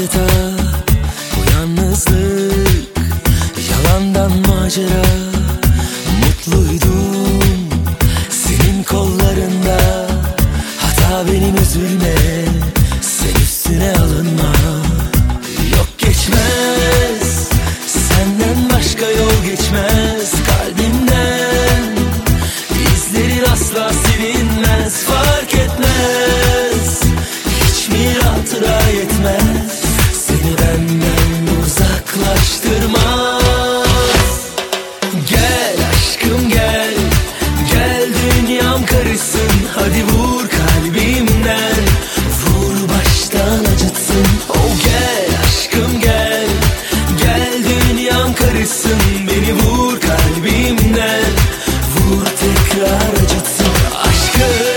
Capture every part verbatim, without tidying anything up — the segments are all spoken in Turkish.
adeta bu yalnızlık, yalandan macera. Mutluydum senin kollarında, hata benim, üzülme sen üstüne alınma. Yok geçmez, senden başka yol geçmez kalbimden. İzlerin asla silinmez, fark etmez, hiç mi hatıra yetmez seni benden uzaklaştırmaz. Gel aşkım gel, gel dünyam karışsın, hadi vur kalbimden, vur baştan acıtsın. Oh gel aşkım gel, gel dünyam karışsın, beni vur kalbimden, vur tekrar acıtsın aşkım.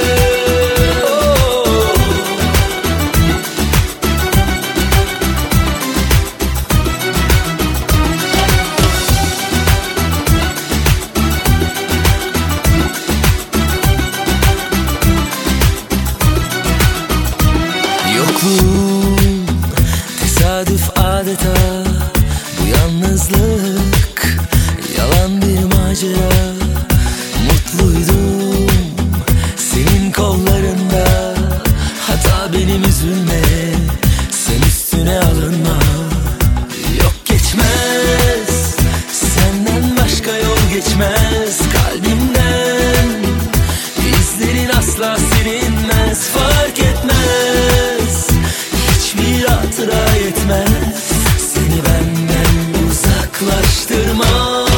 Yokluğum tesadüf adeta bu yalnızlık, yalan bir macera. Mutluydum senin kollarında, hata benim, üzülme sen üstüne alınma. Yok geçmez, senden başka yol geçmez kalbimden. İzlerin asla silinmez, fark etmez, hiçbir hatıra yetmez seni benden uzaklaştırmaz.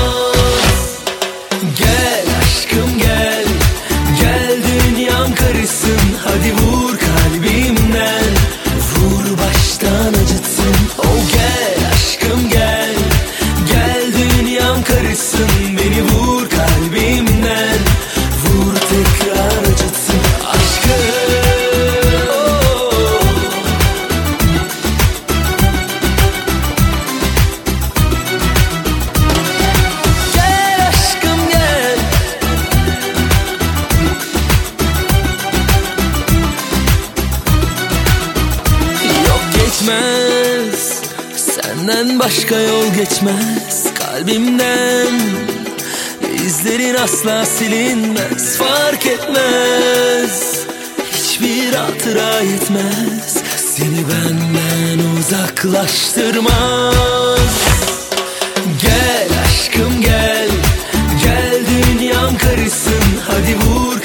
Gel aşkım gel, gel dünyam karışsın, hadi vur kalbimden, vur baştan acıtsın. Oh gel aşkım gel, gel dünyam karışsın, beni vur kalbimden, vur tekrar acıtsın aşkım. Gel aşkım gel, yok geçmez, senden başka yol geçmez kalbimden. İzlerin asla silinmez, fark etmez, hiçbir hatıra yetmez seni benden uzaklaştırmaz. Gel aşkım gel, gel dünyam karışsın, hadi vur